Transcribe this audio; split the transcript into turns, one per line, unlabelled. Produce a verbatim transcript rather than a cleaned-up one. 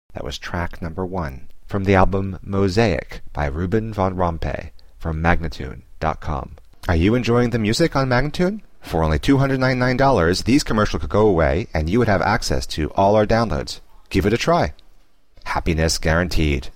That was track number one from the album Mosaic by Ruben von Rompuy from Magnatune dot com. Are you enjoying the music on Magnatune? For only two hundred ninety-nine dollars, these commercials could go away and you would have access to all our downloads. Give it a try. Happiness guaranteed.